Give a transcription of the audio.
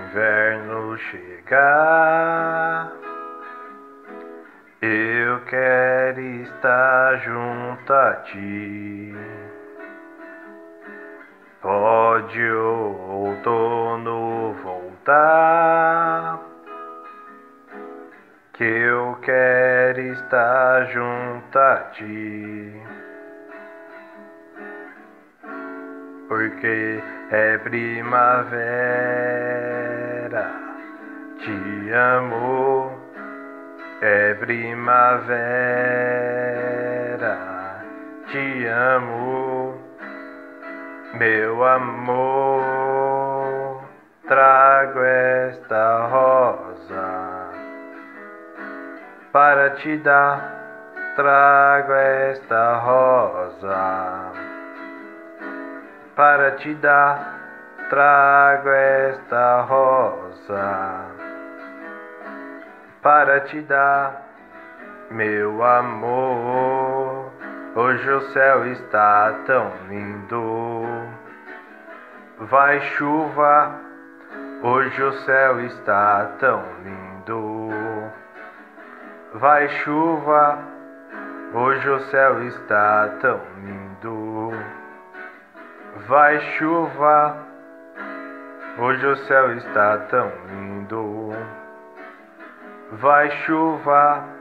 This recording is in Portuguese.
inverno chegar, eu quero estar junto a ti. Pode o outono voltar, que eu quero estar junto a ti. Porque é primavera, te amo, é primavera, te amo, meu amor, trago esta rosa para te dar, trago esta rosa para te dar, trago esta rosa para te dar, meu amor. Hoje o céu está tão lindo, vai chuva. Hoje o céu está tão lindo, vai chuva. Hoje o céu está tão lindo, vai chuva. Hoje o céu está tão lindo, vai chuva.